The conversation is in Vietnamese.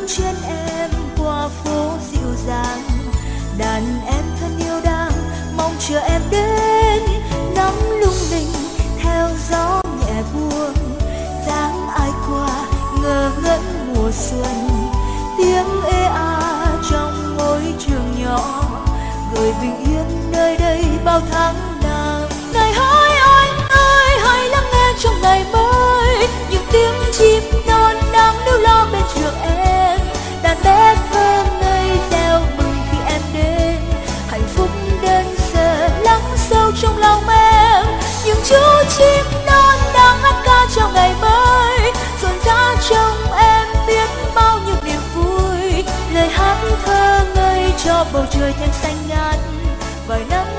trên em qua phố dịu dàng, đàn em thân yêu đang mong chờ em đến. Nắng lung linh theo gió nhẹ buông, dáng ai qua ngơ ngẩn mùa xuân. Tiếng ê a trong ngôi trường nhỏ, gửi bình yên nơi đây bao tháng năm. Này hỡi anh ơi, hãy lắng nghe trong ngày mới những tiếng chim non đang níu lo bên trường em. Đàn bé thơ ngây reo mừng khi em đến, hạnh phúc đơn sơ lắng sâu trong lòng em. Những chú chim non đang hát ca chào ngày mới, rộn rã trong em biết bao nhiêu niềm vui. Lời hát thơ ngây cho bầu trời thêm xanh ngát, vài nắng